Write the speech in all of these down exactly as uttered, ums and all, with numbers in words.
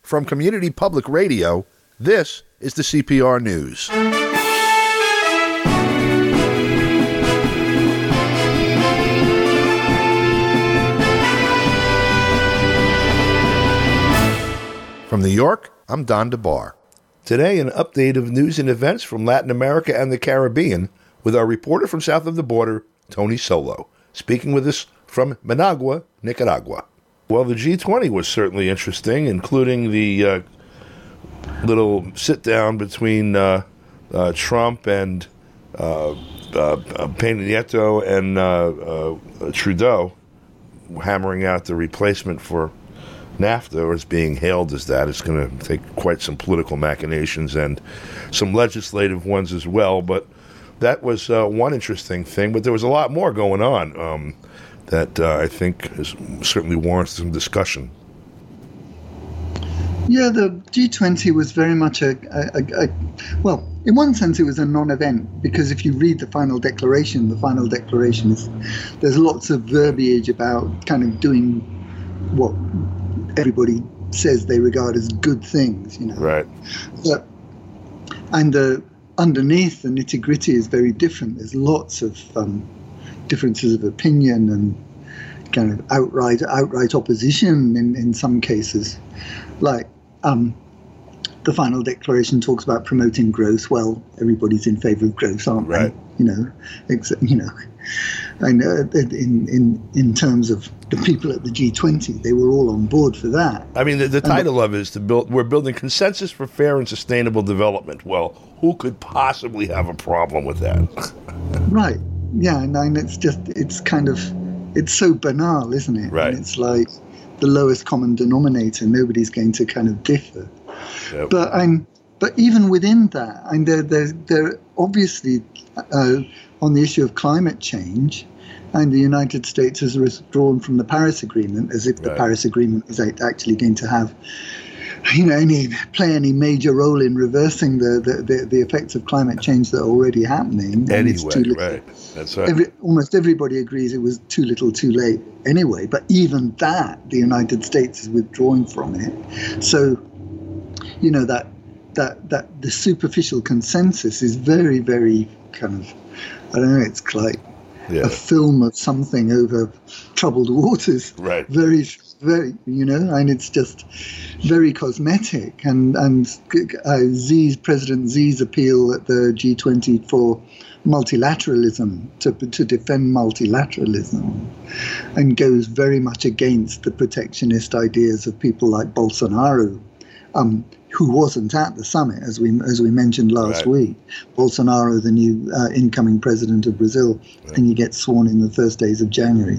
From Community Public Radio, this is the C P R News. From New York, I'm Don DeBar. Today, an update of news and events from Latin America and the Caribbean with our reporter from south of the border, Tony Solo, speaking with us from Managua, Nicaragua. Well, the G twenty was certainly interesting, including the uh, little sit-down between uh, uh, Trump and uh, uh, Peña Nieto and uh, uh, Trudeau, hammering out the replacement for NAFTA, or it's being hailed as that. It's going to take quite some political machinations and some legislative ones as well, but that was uh, one interesting thing. But there was a lot more going on um, that uh, I think is certainly warrants some discussion. Yeah, the G twenty was very much a, a, a, a, well, in one sense it was a non-event, because if you read the final declaration, the final declaration is, there's lots of verbiage about kind of doing what everybody says they regard as good things, you know. Right. But, and the underneath, the nitty-gritty is very different. There's lots of um, differences of opinion and kind of outright outright opposition in, in some cases. Like um, the final declaration talks about promoting growth. Well, everybody's in favor of growth, aren't right. they? You know, except, you know, and uh, in in in terms of the people at the G twenty, they were all on board for that. I mean, the, the title the, of it is to build. We're building consensus for fair and sustainable development. Well, who could possibly have a problem with that? Right. Yeah. And, and it's just it's kind of it's so banal, isn't it? Right. And it's like the lowest common denominator. Nobody's going to kind of differ. Yep. But I'm. But even within that, and they're they're, they're obviously uh, on the issue of climate change. And the United States has withdrawn from the Paris Agreement, as if the right. Paris Agreement is actually going to have, you know, any play any major role in reversing the, the, the, the effects of climate change that are already happening. Anyway, it's too little. right. That's right. Every, almost everybody agrees it was too little, too late anyway. But even that, the United States is withdrawing from it. So, you know, that that that the superficial consensus is very, very kind of, I don't know, it's like yeah. a film of something over troubled waters. Right. Very, very, you know, and it's just very cosmetic. And, and uh, Xi's, President Xi's appeal at the G twenty for multilateralism, to, to defend multilateralism, and goes very much against the protectionist ideas of people like Bolsonaro, um, who wasn't at the summit, as we as we mentioned last right. week. Bolsonaro, the new uh, incoming president of Brazil, right. I think he gets sworn in the first days of January.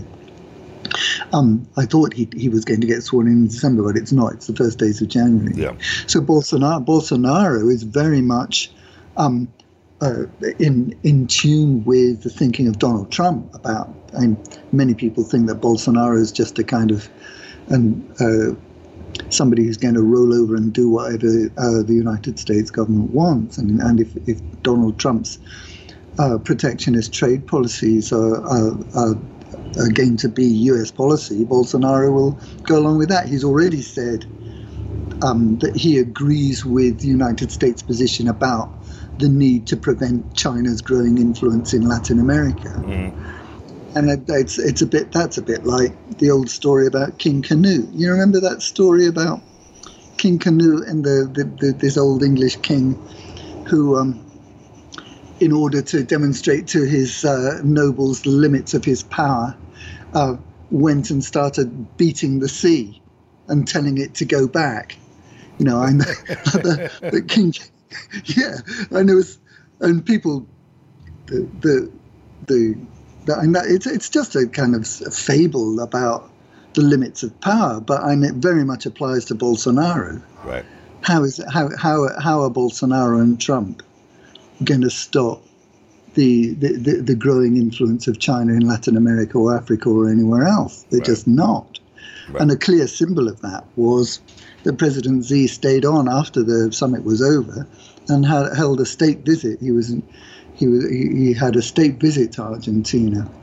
Um, I thought he he was going to get sworn in in December, but it's not. It's the first days of January. Yeah. So Bolsonaro Bolsonaro is very much um, uh, in in tune with the thinking of Donald Trump about. And many people think that Bolsonaro is just a kind of an uh, somebody who's going to roll over and do whatever uh, the United States government wants. And, and if, if Donald Trump's uh, protectionist trade policies are, are, are, are going to be U S policy, Bolsonaro will go along with that. He's already said um, that he agrees with the United States position about the need to prevent China's growing influence in Latin America. Mm. And it's it's a bit that's a bit like the old story about King Canute. You remember that story about King Canute and the, the, the this old English king who, um, in order to demonstrate to his uh, nobles the limits of his power, uh, went and started beating the sea and telling it to go back. You know, and the, the king, yeah, and it was, and people, the the the. And that, it's it's just a kind of fable about the limits of power, but and it very much applies to Bolsonaro. Right. How is it, how how how are Bolsonaro and Trump going to stop the, the, the, the growing influence of China in Latin America or Africa or anywhere else? They're right. just not. Right. And a clear symbol of that was that President Xi stayed on after the summit was over and had, held a state visit. He was. He was he had a state visit to Argentina,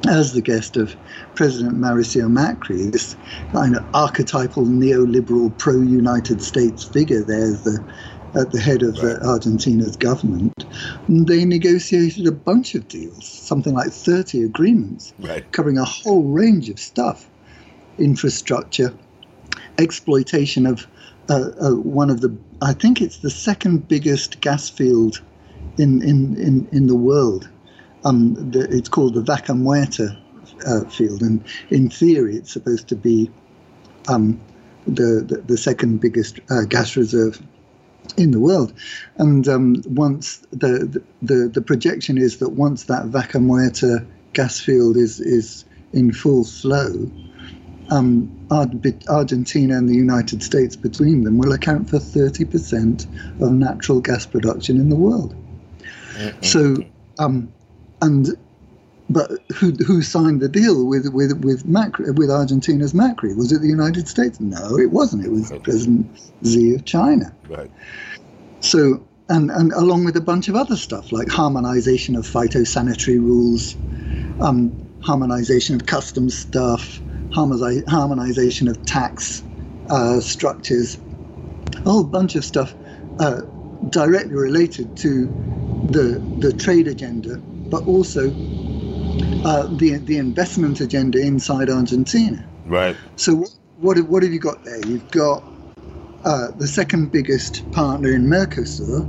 as the guest of President Mauricio Macri, this kind of archetypal neoliberal pro-United States figure there, the, at the head of right. uh, Argentina's government. And they negotiated a bunch of deals, something like thirty agreements, right. covering a whole range of stuff: infrastructure, exploitation of uh, uh, one of the, I think it's the second biggest gas field in, in, in, in the world. Um, the, it's called the Vaca Muerta uh, field, and in theory it's supposed to be um, the, the the second biggest uh, gas reserve in the world. And um, once the, the the projection is that once that Vaca Muerta gas field is is in full flow, um, Argentina and the United States between them will account for thirty percent of natural gas production in the world. Mm-hmm. So. Um, And, but who who signed the deal with with with Macri, with Argentina's Macri? Was it the United States? No, it wasn't. It was President Xi of China. Right. So, and and along with a bunch of other stuff like harmonization of phytosanitary rules, um, harmonization of customs stuff, harmonize, harmonization of tax uh, structures, a whole bunch of stuff uh, directly related to the the trade agenda, but also uh, the the investment agenda inside Argentina. Right. So what what have, what have you got there? You've got uh, the second biggest partner in Mercosur,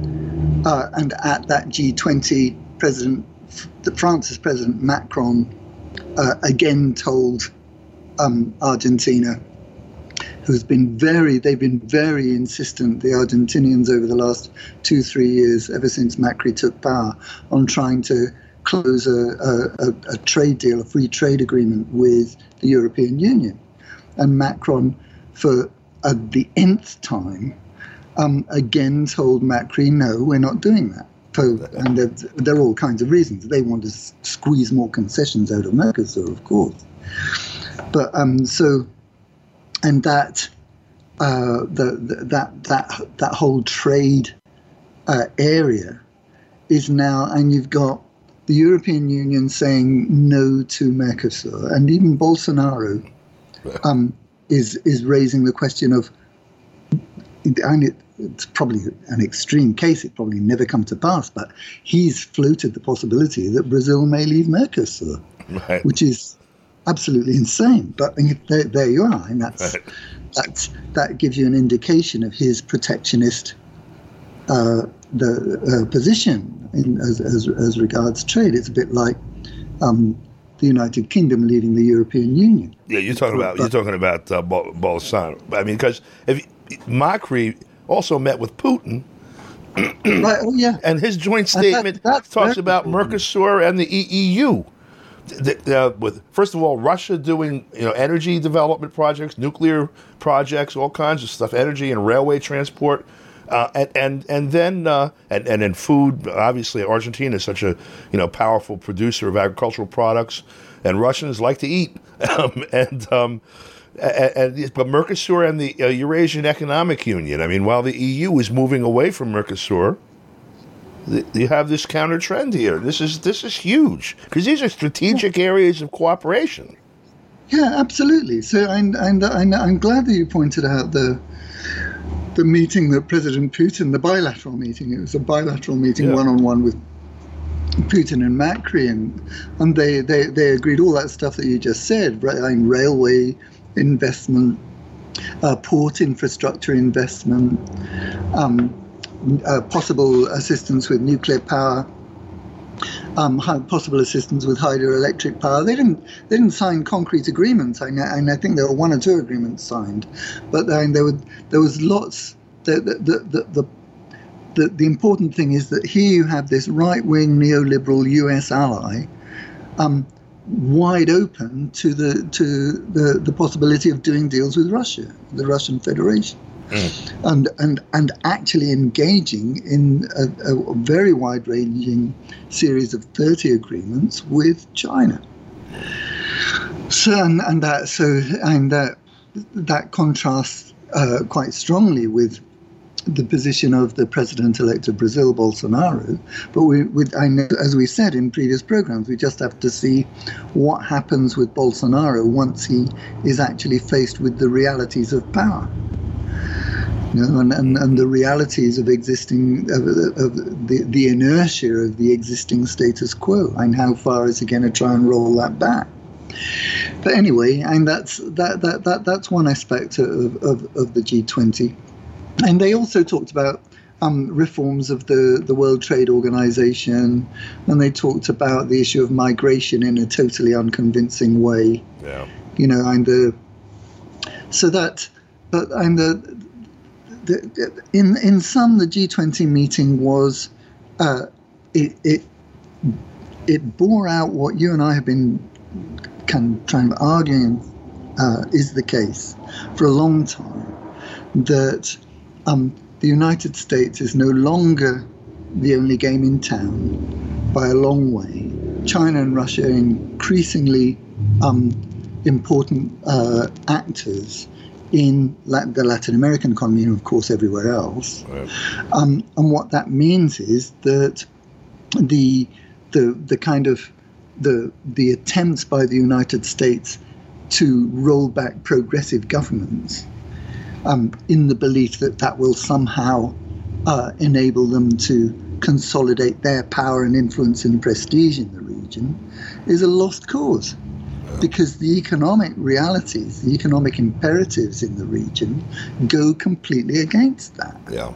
uh, and at that G twenty, President the France's President Macron uh, again told um, Argentina, who's been very, they've been very insistent, the Argentinians over the last two, three years, ever since Macri took power, on trying to close a, a, a trade deal, a free trade agreement with the European Union. And Macron, for uh, the nth time, um, again told Macri, no, we're not doing that. For, and there, there are all kinds of reasons. They want to s- squeeze more concessions out of Mercosur, of course. But um, so... And that, uh, the, the, that that that whole trade uh, area is now, and you've got the European Union saying no to Mercosur, and even Bolsonaro um, is is raising the question of, and it, it's probably an extreme case, it probably never come to pass, but he's floated the possibility that Brazil may leave Mercosur, right. which is absolutely insane, but there, there you are, and that's, right. that's that gives you an indication of his protectionist uh, the uh, position in, as, as as regards trade. It's a bit like um, the United Kingdom leaving the European Union. Yeah, you're talking about but, you're talking about uh, Bolsonaro. I mean, because if Macri also met with Putin. Right, oh yeah, and his joint statement that, talks about Mercosur and the E U. The, uh, with first of all, Russia doing you know energy development projects, nuclear projects, all kinds of stuff, energy and railway transport, uh, and and and then uh, and and in food. Obviously, Argentina is such a you know powerful producer of agricultural products, and Russians like to eat. um, and um, and, and but Mercosur and the uh, Eurasian Economic Union. I mean, while the E U is moving away from Mercosur, you have this counter trend here. This is this is huge because these are strategic areas of cooperation. Yeah, absolutely. So, and and I'm glad that you pointed out the the meeting that President Putin, the bilateral meeting. It was a bilateral meeting, one on one with Putin and Macri, and and they, they, they agreed all that stuff that you just said, right? I mean, railway investment, uh, port infrastructure investment. Um, Uh, possible assistance with nuclear power, um, possible assistance with hydroelectric power. They didn't. They didn't sign concrete agreements, and I, I think there were one or two agreements signed, but I mean, there were there was lots. The the the the, the, the important thing is that here you have this right-wing neoliberal U S ally, um, wide open to the to the, the possibility of doing deals with Russia, the Russian Federation. Mm. And and and actually engaging in a, a very wide-ranging series of thirty agreements with China. So and, and that so and that that contrasts uh, quite strongly with the position of the president-elect of Brazil, Bolsonaro. But we, with, I know, as we said in previous programs, we just have to see what happens with Bolsonaro once he is actually faced with the realities of power. You know, and, and, and the realities of existing, of, of the, the inertia of the existing status quo, and how far is he going to try and roll that back? But anyway, and that's that that, that that's one aspect of, of, of the G twenty. And they also talked about um, reforms of the, the World Trade Organization, and they talked about the issue of migration in a totally unconvincing way. Yeah. You know, and the so that, but and the. The, in in sum, the G twenty meeting was uh, it it it bore out what you and I have been kind of trying to argue uh, is the case for a long time, that um, the United States is no longer the only game in town by a long way. China and Russia are increasingly um, important uh, actors in Latin, the Latin American economy, and of course everywhere else. Right. Um, and what that means is that the the the kind of the the attempts by the United States to roll back progressive governments um, in the belief that that will somehow uh, enable them to consolidate their power and influence and prestige in the region is a lost cause. Because the economic realities, the economic imperatives in the region go completely against that. Yeah.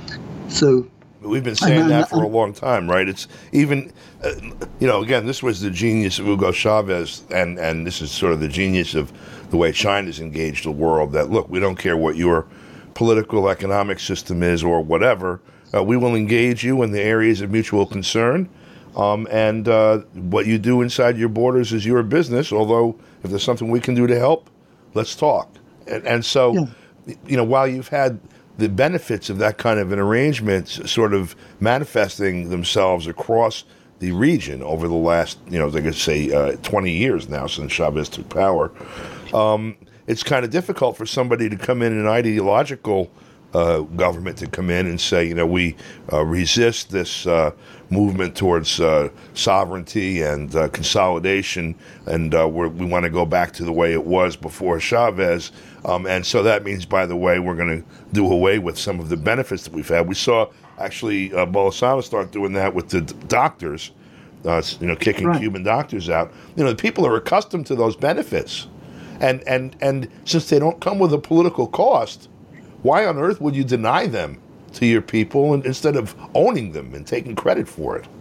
So we've been saying that for a long time, right? It's even, uh, you know, again, this was the genius of Hugo Chavez, and, and this is sort of the genius of the way China's engaged the world, that, look, we don't care what your political, economic system is or whatever. Uh, we will engage you in the areas of mutual concern. Um, and uh, what you do inside your borders is your business, although if there's something we can do to help, let's talk. And, and so, yeah. you know, while you've had the benefits of that kind of an arrangement sort of manifesting themselves across the region over the last, you know, they could say uh, twenty years now since Chavez took power, um, it's kind of difficult for somebody to come in an ideological uh, government to come in and say, you know, we uh, resist this uh, movement towards uh, sovereignty and uh, consolidation, and uh, we're, we want to go back to the way it was before Chavez. Um, and so that means, by the way, we're going to do away with some of the benefits that we've had. We saw actually uh, Bolsonaro start doing that with the d- doctors, uh, you know, kicking right. Cuban doctors out. You know, the people are accustomed to those benefits. And, and, and since they don't come with a political cost, why on earth would you deny them to your people and, instead of owning them and taking credit for it?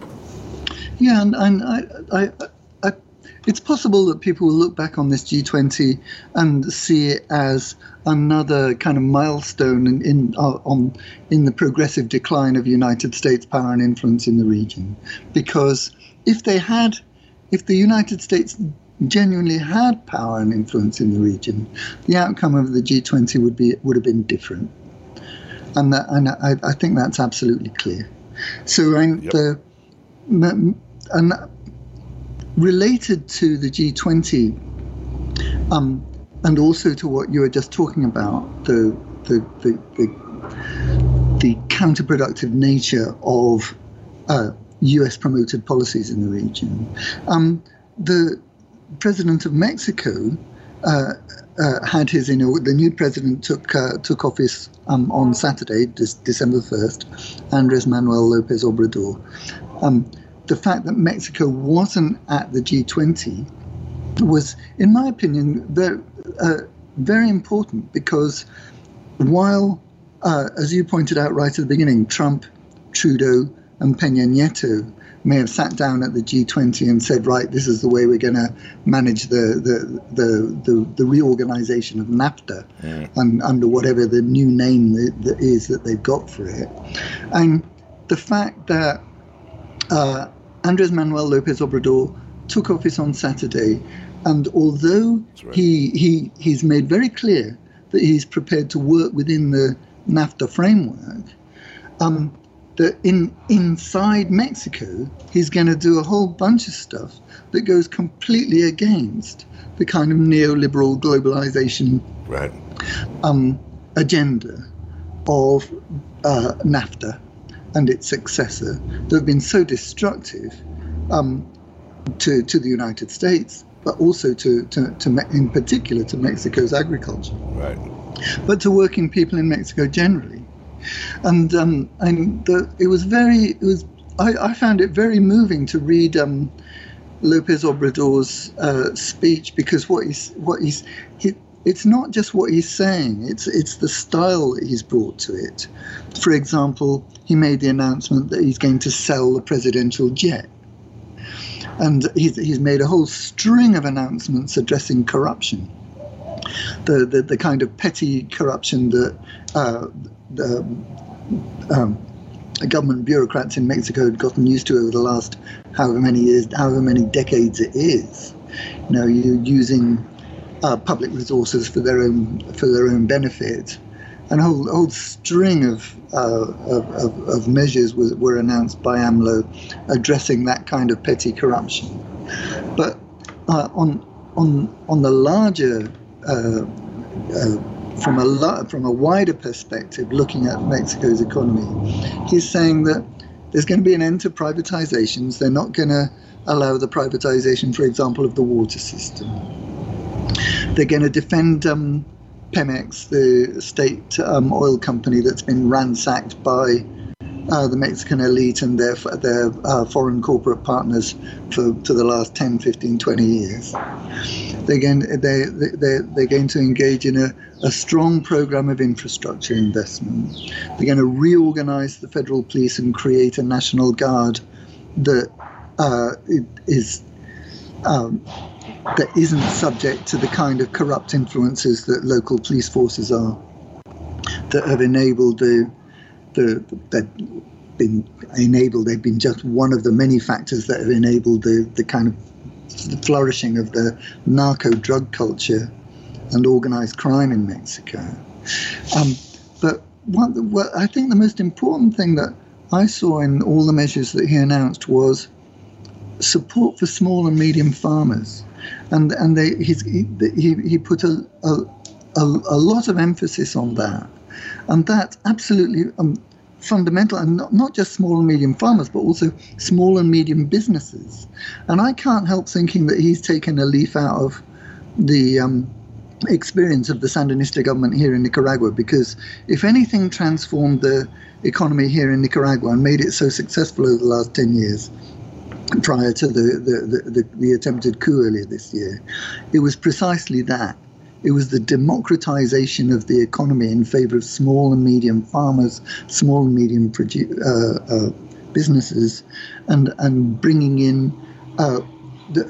Yeah, and, and I, I, I, it's possible that people will look back on this G twenty and see it as another kind of milestone in in, uh, on, in the progressive decline of United States power and influence in the region. Because if they had, if the United States genuinely had power and influence in the region, the outcome of the G twenty would be would have been different. And, that, and I, I think that's absolutely clear. So, and, yep. the, and related to the G twenty, um, and also to what you were just talking about, the the the, the, the counterproductive nature of uh, U S promoted policies in the region, um, the president of Mexico. Uh, Uh, had his, you know, the new president took uh, took office um, on Saturday, December first, Andrés Manuel López Obrador. Um, the fact that Mexico wasn't at the G twenty was, in my opinion, very, uh, very important, because while, uh, as you pointed out right at the beginning, Trump, Trudeau, and Peña Nieto may have sat down at the G twenty and said, right, this is the way we're going to manage the the, the, the, the reorganization of NAFTA, mm. and under whatever the new name that, that is that they've got for it. And the fact that uh, Andrés Manuel López Obrador took office on Saturday, and although right. he, he he's made very clear that he's prepared to work within the NAFTA framework, um, that in inside Mexico, he's going to do a whole bunch of stuff that goes completely against the kind of neoliberal globalization right. um, agenda of uh, NAFTA and its successor that have been so destructive um, to to the United States, but also to, to, to in particular to Mexico's agriculture, right? But to working people in Mexico generally. And um, and the, it was very it was I, I found it very moving to read um, López Obrador's uh, speech, because what he's what he's he, it's not just what he's saying, it's it's the style that he's brought to it. For example, he made the announcement that he's going to sell the presidential jet. And he's, he's made a whole string of announcements addressing corruption, the the, the kind of petty corruption that uh, the um, government bureaucrats in Mexico had gotten used to over the last however many years, however many decades it is. You know, you're using uh, public resources for their own for their own benefit, and a whole, a whole string of, uh, of, of of measures was, were announced by AMLO addressing that kind of petty corruption. But uh, on on on the larger, uh, uh, from a lo- from a wider perspective, looking at Mexico's economy, he's saying that there's going to be an end to privatizations. They're not going to allow the privatization, for example, of the water system. They're going to defend um, Pemex, the state um, oil company that's been ransacked by uh, the Mexican elite and their their uh, foreign corporate partners for, for the last ten, fifteen, twenty years. They're going, they, they, they're going to engage in a, a strong program of infrastructure investment. They're going to reorganize the federal police and create a national guard that uh, is um, that isn't subject to the kind of corrupt influences that local police forces are, that have enabled the the that been enabled. They've been just one of the many factors that have enabled the the kind of the flourishing of the narco drug culture and organized crime in Mexico. Um, but what, what I think the most important thing that I saw in all the measures that he announced was support for small and medium farmers. And and they, he's, he, he he put a, a, a, a lot of emphasis on that. And that's absolutely um, fundamental, and not, not just small and medium farmers, but also small and medium businesses. And I can't help thinking that he's taken a leaf out of the um, experience of the Sandinista government here in Nicaragua, because if anything transformed the economy here in Nicaragua and made it so successful over the last ten years, prior to the, the, the, the, the attempted coup earlier this year, it was precisely that. It was the democratization of the economy in favor of small and medium farmers, small and medium produ- uh, uh, businesses, and and bringing in uh, the,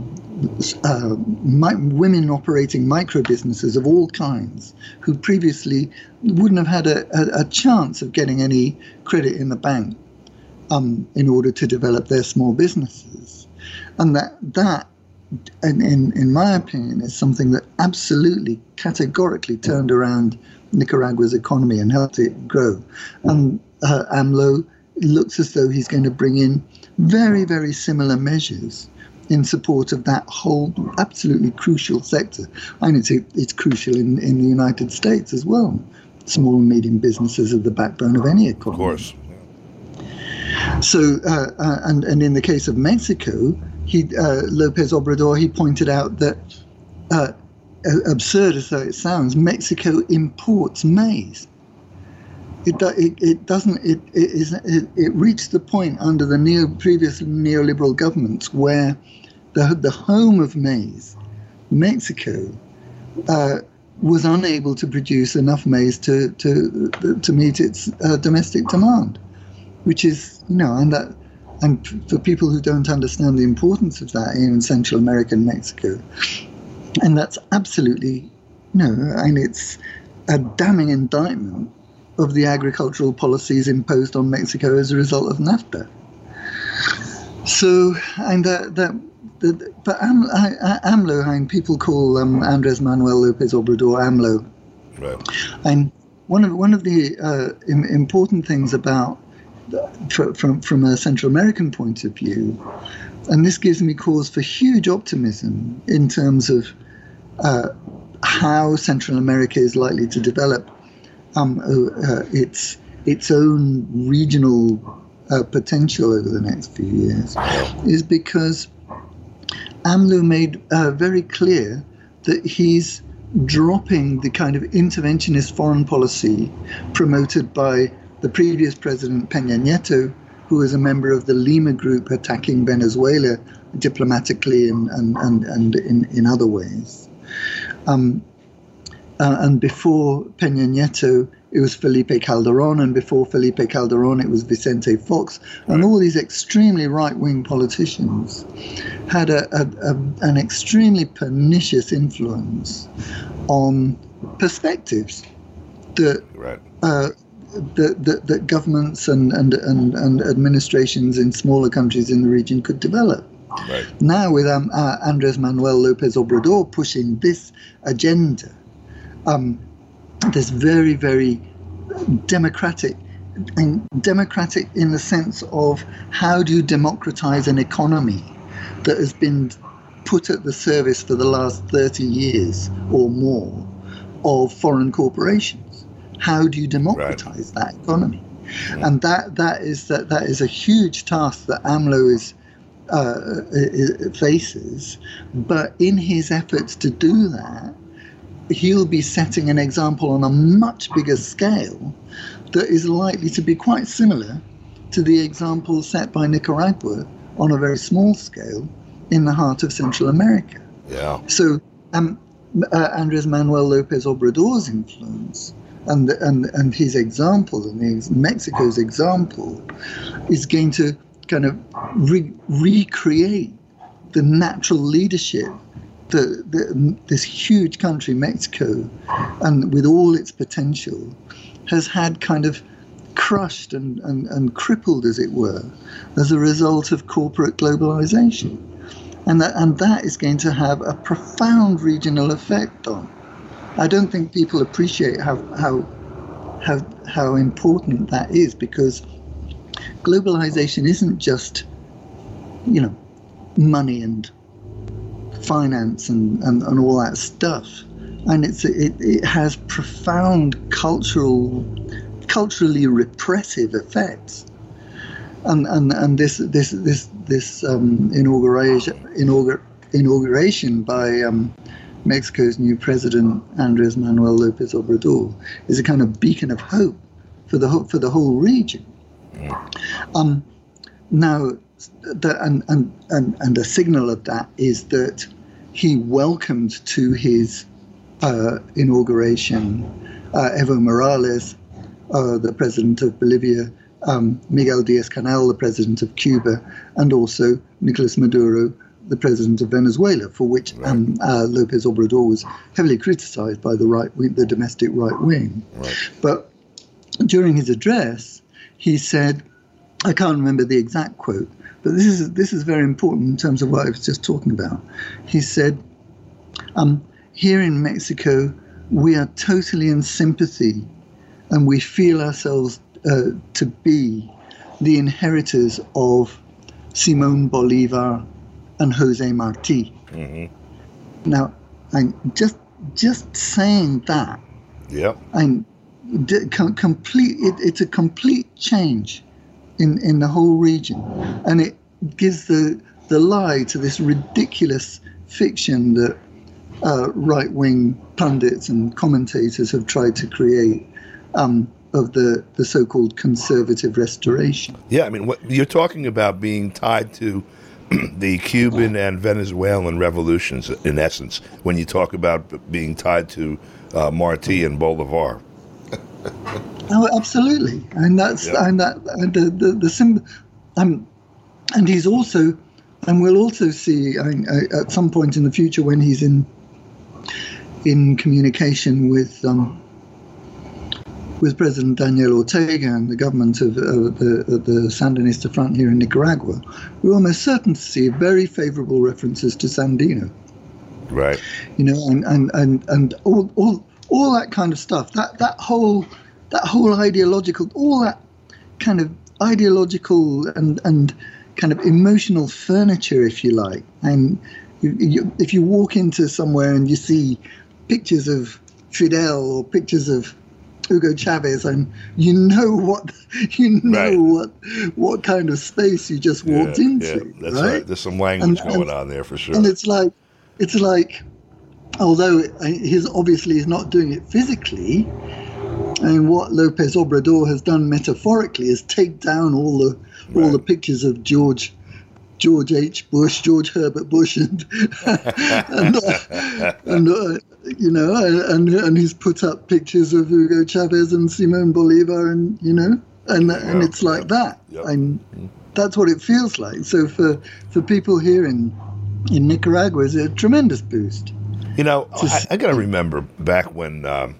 uh, my, women operating micro businesses of all kinds, who previously wouldn't have had a, a, a chance of getting any credit in the bank um, in order to develop their small businesses, and that that. And in, in my opinion, is something that absolutely categorically turned around Nicaragua's economy and helped it grow. And uh, AMLO looks as though he's going to bring in very, very similar measures in support of that whole absolutely crucial sector. And it's, it's crucial in, in the United States as well. Small and medium businesses are the backbone of any economy. Of course. So, uh, uh, and, and in the case of Mexico, He, uh, López Obrador, he pointed out that, uh, absurd as though it sounds, Mexico imports maize. It do, it, it doesn't. It it is it, it reached the point under the neo, previous neoliberal governments where the the home of maize, Mexico, uh, was unable to produce enough maize to to to meet its uh, domestic demand, which is you know and that. And for people who don't understand the importance of that in Central America and Mexico, and that's absolutely, no, and it's a damning indictment of the agricultural policies imposed on Mexico as a result of NAFTA. So, and that, that, that but Am, I, AMLO, and people call um, Andres Manuel López Obrador AMLO. Right. And one of one of the uh, important things about From, from a Central American point of view, and this gives me cause for huge optimism in terms of uh, how Central America is likely to develop um, uh, its its own regional uh, potential over the next few years, is because AMLO made uh, very clear that he's dropping the kind of interventionist foreign policy promoted by the previous president, Peña Nieto, who was a member of the Lima group attacking Venezuela diplomatically and, and, and, and in, in other ways. Um, uh, and before Peña Nieto, it was Felipe Calderón, and before Felipe Calderón, it was Vicente Fox. And all these extremely right-wing politicians had a, a, a, an extremely pernicious influence on perspectives that, Right. uh, that, that, that governments and, and, and, and administrations in smaller countries in the region could develop. Right. Now with um, uh, Andrés Manuel López Obrador pushing this agenda, um, this very, very democratic, and democratic in the sense of how do you democratize an economy that has been put at the service for the last thirty years or more of foreign corporations? How do you democratize right. that economy? Yeah. And that that is that that is a huge task that AMLO is uh, faces. But in his efforts to do that, he'll be setting an example on a much bigger scale that is likely to be quite similar to the example set by Nicaragua on a very small scale in the heart of Central America. Yeah. So um, uh, Andrés Manuel López Obrador's influence and and and his example and his, Mexico's example is going to kind of re- recreate the natural leadership The, the, this huge country, Mexico, and with all its potential, has had kind of crushed and, and, and crippled, as it were, as a result of corporate globalization. And that, and that is going to have a profound regional effect on. I don't think people appreciate how, how, how, how important that is, because globalization isn't just, you know, money and finance and, and, and all that stuff, and it's it, it has profound cultural, culturally repressive effects. And and, and this this this this um, inauguration inaugur, inauguration by um, Mexico's new president Andrés Manuel López Obrador is a kind of beacon of hope for the for the whole region. Um, now. The, and, and, and, and a signal of that is that he welcomed to his uh, inauguration uh, Evo Morales, uh, the president of Bolivia, um, Miguel Díaz-Canel, the president of Cuba, and also Nicolas Maduro, the president of Venezuela, for which right. um, uh, López Obrador was heavily criticized by the right wing, the domestic right wing. Right. But during his address, he said, I can't remember the exact quote, but this is this is very important in terms of what I was just talking about. He said, um, here in Mexico, we are totally in sympathy and we feel ourselves uh, to be the inheritors of Simón Bolívar and José Martí. Mm-hmm. Now, I'm just just saying that, yep. I'm d- com- complete. It, it's a complete change in, in the whole region, and it gives the the lie to this ridiculous fiction that uh, right-wing pundits and commentators have tried to create um, of the, the so-called conservative restoration. Yeah, I mean, what you're talking about being tied to the Cuban and Venezuelan revolutions, in essence, when you talk about being tied to uh, Martí and Bolivar. Oh, absolutely, and that's yep. and that and the the, the sim, um, and he's also, and we'll also see I mean, uh, at some point in the future when he's in in communication with um, with President Daniel Ortega and the government of, of, the, of the Sandinista front here in Nicaragua, we're almost certain to see very favorable references to Sandino. Right. You know, and and and, and all all. All that kind of stuff, that, that whole that whole ideological, all that kind of ideological and, and kind of emotional furniture, if you like. And you, you, if you walk into somewhere and you see pictures of Fidel or pictures of Hugo Chavez, and you know what you know Right. what what kind of space you just walked yeah, into. yeah, that's right? right. There's some language And- going and- on there for sure. And it's like, it's like, although he's obviously he's not doing it physically, and what Lopez Obrador has done metaphorically is take down all the all Right. the pictures of George George H. Bush, George Herbert Bush, and and, uh, and uh, you know, and and he's put up pictures of Hugo Chavez and Simon Bolivar, and you know, and and Yeah, it's like yeah, that, yeah. and that's what it feels like. So for for people here in in Nicaragua, it's a tremendous boost. You know, I, Just- I got to remember back when um,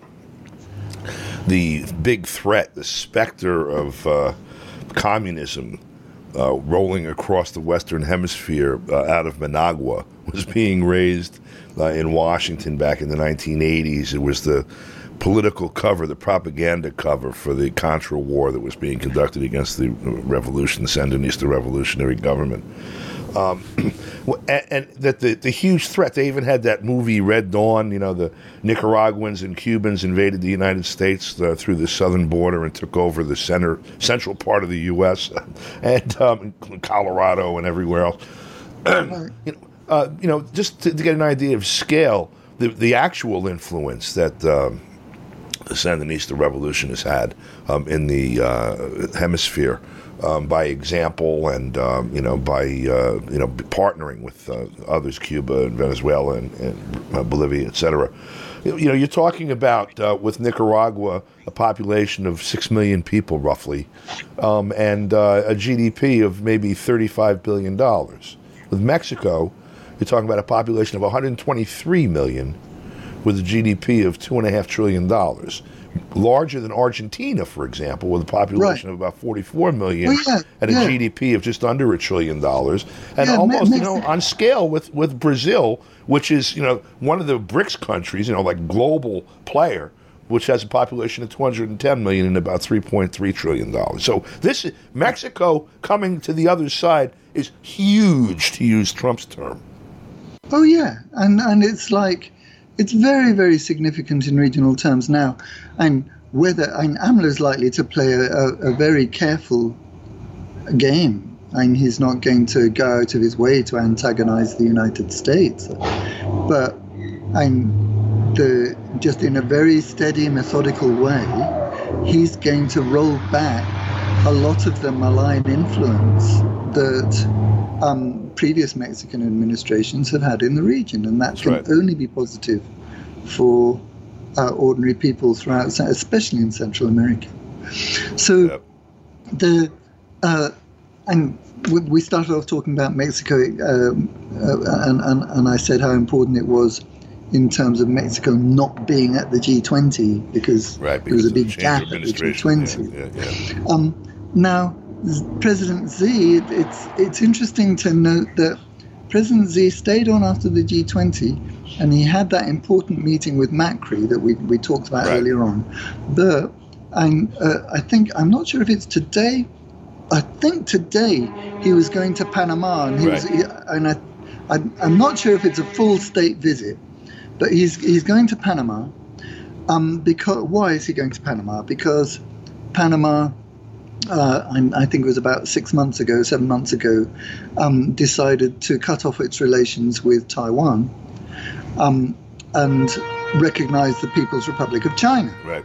the big threat, the specter of uh, communism uh, rolling across the Western Hemisphere uh, out of Managua was being raised uh, in Washington back in the nineteen eighties. It was the political cover, the propaganda cover for the Contra War that was being conducted against the revolution, the Sandinista revolutionary government. Um, and, and that the, the huge threat, they even had that movie Red Dawn, you know, the Nicaraguans and Cubans invaded the United States uh, through the southern border and took over the center, central part of the U S and um, Colorado and everywhere else. you, know, uh, you know, just to, to get an idea of scale, the, the actual influence that um, the Sandinista revolution has had um, in the uh, hemisphere. Um, by example, and um, you know, by uh, you know, partnering with uh, others, Cuba and Venezuela and, and uh, Bolivia, et cetera. You, you know, you're talking about uh, with Nicaragua a population of six million people, roughly, um, and uh, a G D P of maybe thirty-five billion dollars. With Mexico, you're talking about a population of one hundred twenty-three million, with a G D P of two and a half trillion dollars. Larger than Argentina, for example, with a population Right. of about forty-four million Well, yeah, and a yeah. G D P of just under a trillion dollars, and Yeah, almost, Me- you know, Mexico- on scale with, with Brazil, which is, you know, one of the BRICS countries, you know, like global player, which has a population of two hundred ten million and about three point three trillion dollars. So this Mexico coming to the other side is huge, to use Trump's term. Oh yeah, and and it's like it's very very significant in regional terms now, and whether and AMLO's likely to play a, a, a very careful game, and he's not going to go out of his way to antagonize the United States, but and the just in a very steady methodical way, he's going to roll back a lot of the malign influence that um, previous Mexican administrations have had in the region, and that That's can right. only be positive for uh, ordinary people throughout, especially in Central America. So Yep. the uh, and we- we started off talking about Mexico, um, uh, and, and and I said how important it was in terms of Mexico not being at the G twenty because Right, there was a because of the big change gap of at the G administration. twenty. Yeah, yeah, yeah. Um, now, Z- President Xi, it, it's it's interesting to note that President Xi stayed on after the G twenty, and he had that important meeting with Macri that we, we talked about Right. earlier on. But I'm, uh, I think, I'm not sure if it's today. I think today he was going to Panama, and he was, Right. he, and I, I, I'm not sure if it's a full state visit, but he's he's going to Panama. Um, because why is he going to Panama? Because Panama, uh, I, I think it was about six months ago, seven months ago, um, decided to cut off its relations with Taiwan um, and recognize the People's Republic of China. Right.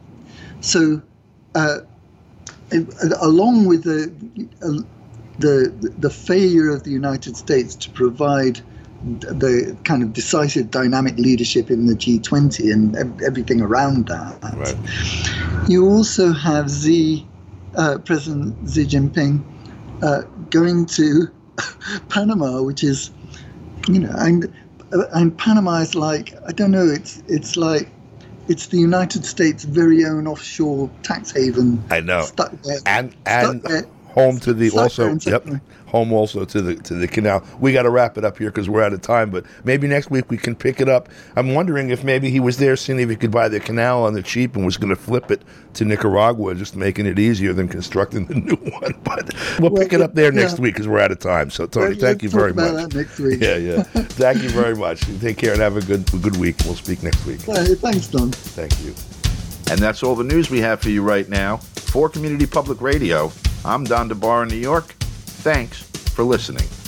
So, uh, it- along with the, uh, the the failure of the United States to provide the kind of decisive dynamic leadership in the G twenty and ev- everything around that, Right. you also have Xi, uh, President Xi Jinping, uh, going to Panama, which is, you know, and and Panama is like, I don't know, it's it's like it's the United States' very own offshore tax haven. I know. Stuck there. And Stuck and there. home to the Stuck there also in yep Central- home also to the to the canal. We got to wrap it up here because we're out of time. But maybe next week we can pick it up. I'm wondering if maybe he was there seeing if he could buy the canal on the cheap and was going to flip it to Nicaragua, just making it easier than constructing the new one. But we'll Well, pick it up there next yeah. week because we're out of time. So Tony, Let's thank you talk very about much. that next week. Yeah, yeah. Thank you very much. Take care and have a good a good week. We'll speak next week. Uh, Thanks, Don. Thank you. And that's all the news we have for you right now. For Community Public Radio, I'm Don DeBar in New York. Thanks for listening.